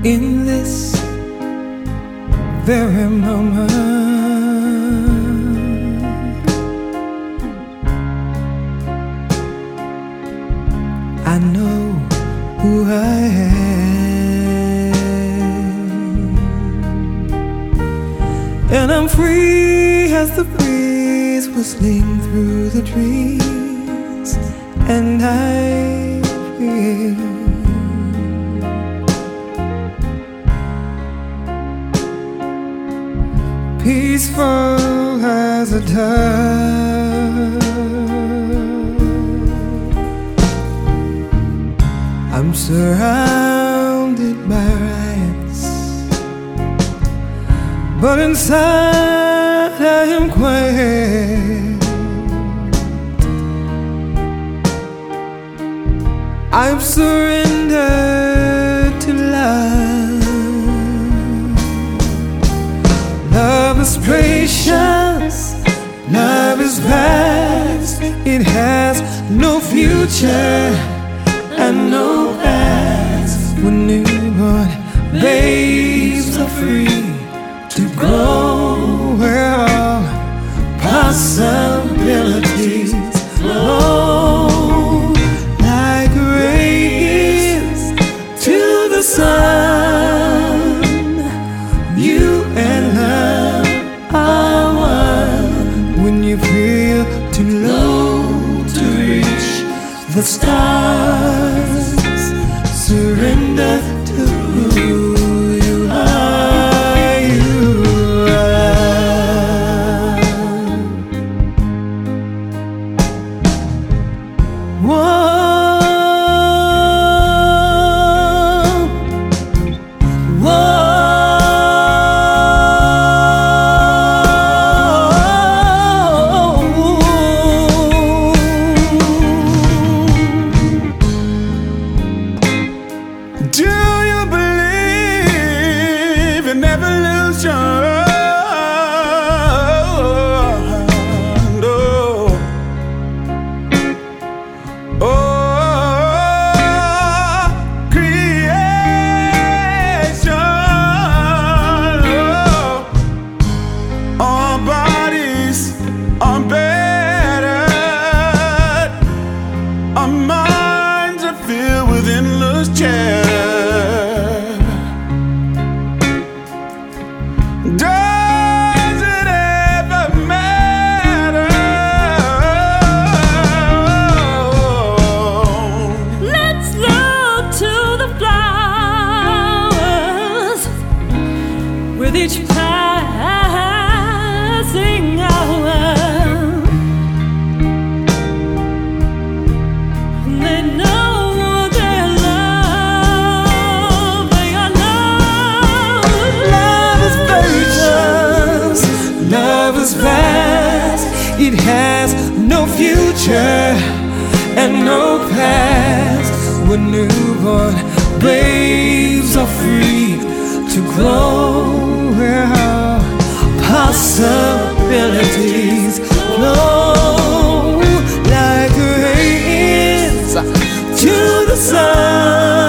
in this very moment. I know who I am, and I'm free as the breeze whistling through the trees, and I feel peaceful as a dove. I'm surrounded by riots, but inside I am quiet. I've surrendered to love. Love is precious, love is vast. It has no future and no past. When newborn babes are free to grow, where all possibilities flow like rays to the sun. You and love are one. When you feel too low to reach the stars, surrender to who you are. You are. Whoa. Do you believe in evolution? No. Oh, creation. Oh. Our bodies are better. Our minds are filled with endless chatter. Does it ever matter? Let's look to the flowers with each passing hour. They know their love, they are loved. Love is precious, love is vast. It has no future and no past. When newborn babes are free to grow, where all possibilities flow like rays to the sun.